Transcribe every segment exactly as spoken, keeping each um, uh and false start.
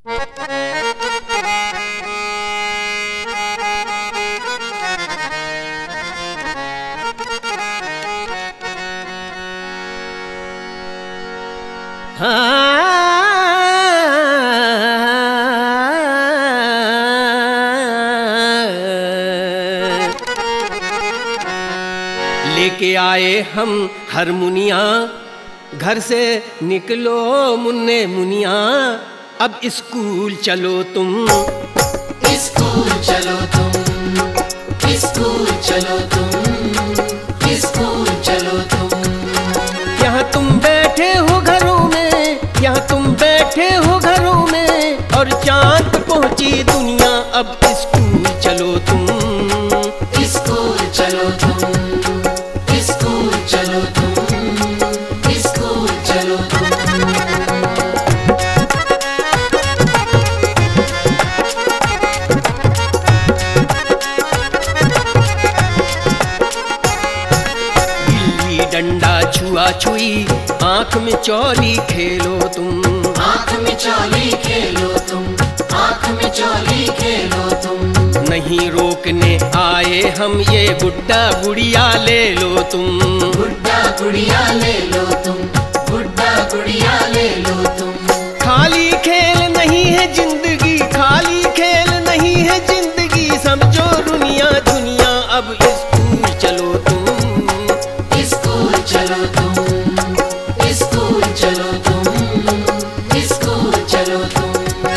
लेके आए हम हारमोनिया, घर से निकलो मुन्ने मुनिया, अब स्कूल चलो तुम, स्कूल चलो तुम, स्कूल चलो तुम, स्कूल चलो तुम। यहाँ तुम बैठे हो घरों में, यहाँ तुम बैठे हो घरों में, और चांद पे पहुंची दुनिया, अब स्कूल चलो तुम, स्कूल चलो तुम, स्कूल चलो तुम, स्कूल चलो तुम। गिल्ली डंडा छुआ छुई, आंख में चौली खेलो तुम, आँख में चौली खेलो तुम, आँख में चौली खेलो तुम। नहीं रोकने आए हम, ये गुड्डा गुड़िया ले लो तुम, गुड्डा गुड़िया ले लो तुम, गुड्डा गुड़िया ले लो तुम। खाली खेल नहीं है जिंदगी, खाली खेल नहीं है जिंदगी, समझो दुनिया दुनिया, अब स्कूल चलो तुम, स्कूल चलो तुम, स्कूल चलो तुम, स्कूल चलो तुम।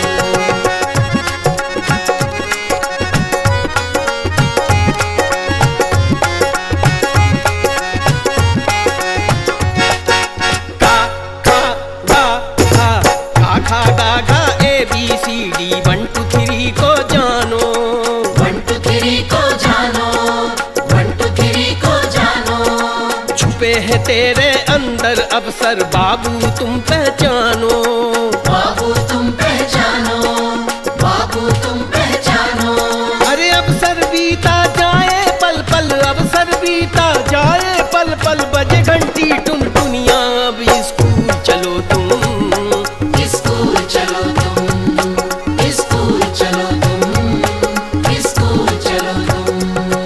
का खा गा खा, खा खा गा गा A B C D, one two three को जानो, वन टू थ्री को जानो, वन टू थ्री को जानो। छुपे हैं तेरे अंदर अवसर, बाबू तुम पहचानो, बाबू तुम पहचानो, बाबू तुम पहचानो। अरे अवसर बीता जाए पल पल, अवसर बीता जाए पल पल, बजे घंटी टुन टुनिया, अब स्कूल चलो तुम, स्कूल चलो तुम, स्कूल चलो तुम, स्कूल चलो तुम।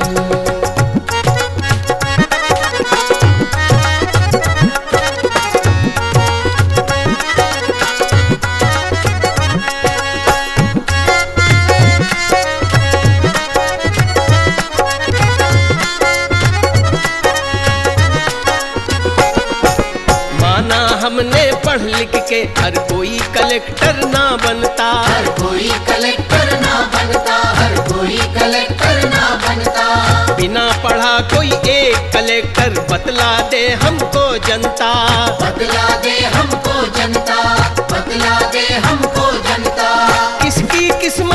माना हमने पढ़ लिख के हर कोई कलेक्टर ना बनता, हर कोई कलेक्टर ना बनता, हर कोई कलेक्टर ना बनता। बिना पढ़ा कोई एक कलेक्टर बतला दे हमको जनता, बतला दे हमको जनता, बतला दे हमको जनता। किसकी किस्मत